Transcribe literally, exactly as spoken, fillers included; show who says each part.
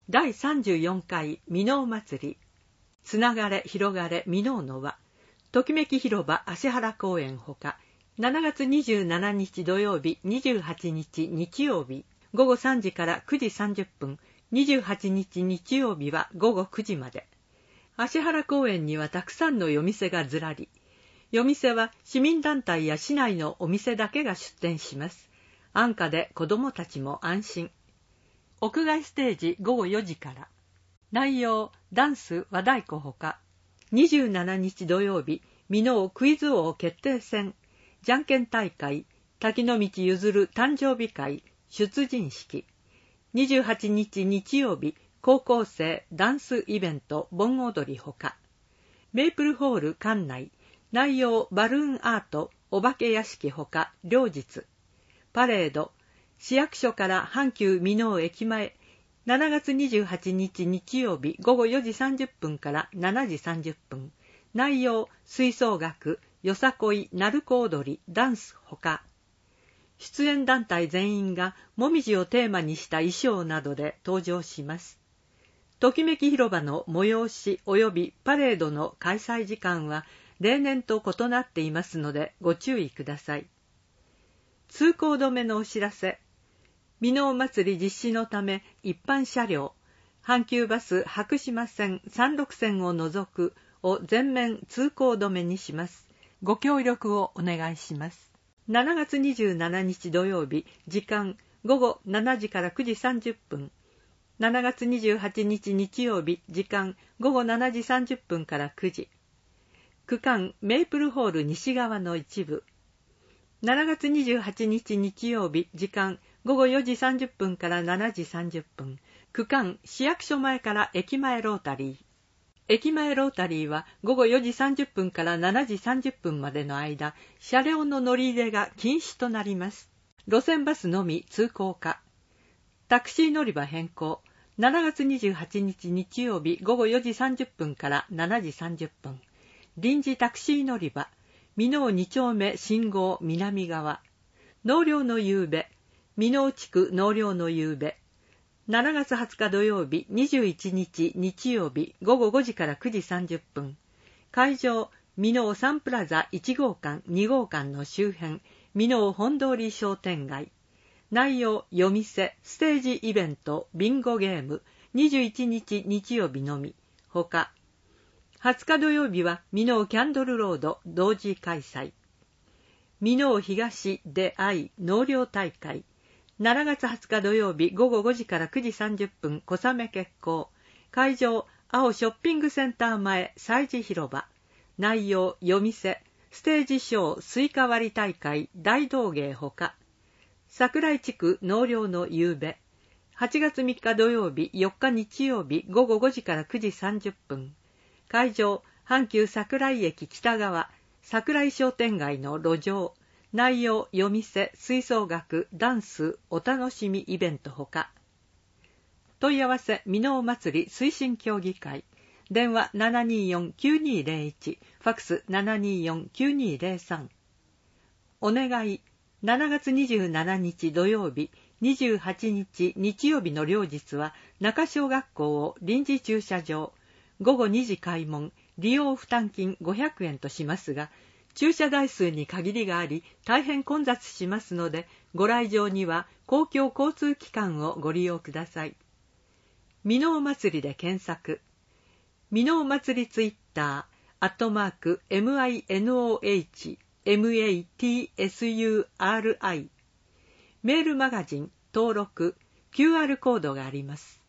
Speaker 1: だいさんじゅうよんかい箕面祭り、つながれ広がれ箕面の輪、ときめき広場芦原公園ほか、しちがつにじゅうしちにち土曜日、にじゅうはちにち日曜日、ごごさんじからくじさんじゅっぷん、にじゅうはちにち日曜日はごごくじまで。芦原公園にはたくさんの夜店がずらり。夜店は市民団体や市内のお店だけが出店します。安価で子どもたちも安心。屋外ステージごごよじから。内容、ダンス、和太鼓ほか。にじゅうしちにち土曜日、箕面クイズ王決定戦、じゃんけん大会、滝の道ゆずる誕生日会、出陣式。にじゅうはちにち日曜日、高校生ダンスイベント盆踊りほか。メイプルホール館内、内容バルーンアート、お化け屋敷ほか両日。パレード、市役所から阪急箕面駅前、しちがつにじゅうはちにち日曜日ごごよじさんじゅっぷんからしちじさんじゅっぷん。内容、吹奏楽、よさこい、鳴子踊り、ダンスほか。出演団体全員がもみじをテーマにした衣装などで登場します。ときめき広場の催し及びパレードの開催時間は例年と異なっていますのでご注意ください。通行止めのお知らせ。箕面祭り実施のため一般車両、阪急バス白島線さんろくせんを除くを全面通行止めにします。ご協力をお願いします。しちがつにじゅうしちにち土曜日、時間ごごしちじからくじさんじゅっぷん。しちがつにじゅうはちにち日曜日、時間ごごしちじさんじゅっぷんからくじ。区間メイプルホール西側の一部。しちがつにじゅうはちにち日曜日、時間ごごよじさんじゅっぷんからしちじさんじゅっぷん。区間市役所前から駅前ロータリー。駅前ロータリーはごごよじさんじゅっぷんからしちじさんじゅっぷんまでの間、車両の乗り入れが禁止となります。路線バスのみ通行可。タクシー乗り場変更。しちがつにじゅうはちにち日曜日ごごよじさんじゅっぷんからしちじさんじゅっぷん。臨時タクシー乗り場。箕面に丁目信号南側。納涼の夕べ。箕面地区納涼の夕べ。しちがつはつか土曜日にじゅういちにち日曜日ごごごじからくじさんじゅっぷん。会場、箕面サンプラザいちごうかんにごうかんの周辺、箕面本通り商店街。内容、夜店、ステージイベント、ビンゴゲーム、にじゅういちにち日曜日のみ。ほか。はつか土曜日は箕面キャンドルロード同時開催。箕面東で愛納涼大会。しちがつはつか土曜日ごごごじからくじさんじゅっぷん小雨決行。会場、青ショッピングセンター前催事広場。内容、夜店、ステージショースイカ割り大会大道芸ほか。桜井地区納涼の夕べ。はちがつみっか土曜日よっか日曜日ごごごじからくじさんじゅっぷん。会場、阪急桜井駅北側、桜井商店街の路上。内容、夜店、吹奏楽、ダンス、お楽しみイベントほか。問い合わせ、箕面祭り推進協議会。電話 ななにーよんきゅうにーぜろいち、ファックス ななにーよんきゅうにーぜろさん。お願い、しちがつにじゅうしちにち土曜日、にじゅうはちにち日曜日の両日は、中小学校を臨時駐車場、ごごにじ開門、利用負担金ごひゃくえんとしますが、駐車台数に限りがあり、大変混雑しますので、ご来場には公共交通機関をご利用ください。箕面祭りで検索。箕面祭りツイッター、アットマーク、ミノマツリ。メールマガジン、登録、キューアール コードがあります。